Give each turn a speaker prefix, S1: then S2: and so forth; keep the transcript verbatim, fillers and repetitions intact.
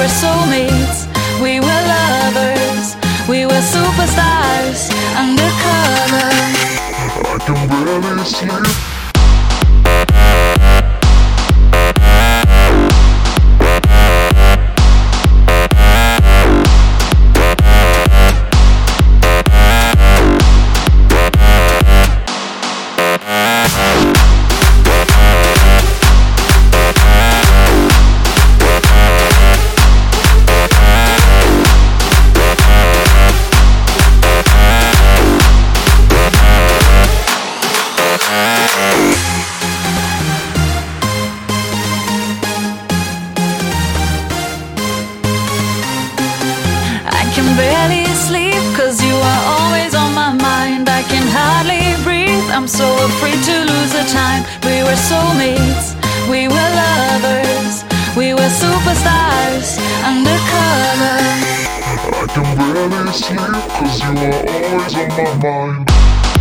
S1: were soulmates, we were lovers, we were superstars undercover.
S2: I can barely sleep.
S1: I can barely sleep, cause you are always on my mind. I can hardly breathe, I'm so afraid to lose the time. We were soulmates, we were lovers, we were superstars undercover.
S2: I can barely sleep, cause you are always on my mind.